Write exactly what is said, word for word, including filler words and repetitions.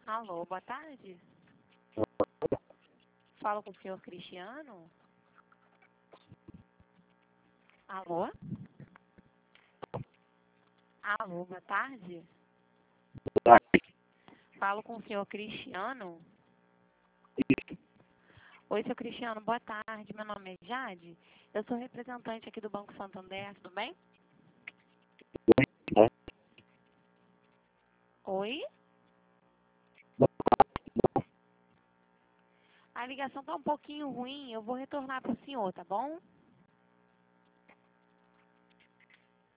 Alô, boa tarde. Falo com o senhor Cristiano. Alô? Alô, boa tarde. Falo com o senhor Cristiano. Oi, senhor Cristiano, boa tarde. Meu nome é Jade. Eu sou representante aqui do Banco Santander, tudo bem? Oi? A ligação tá um pouquinho ruim, eu vou retornar para o senhor, tá bom?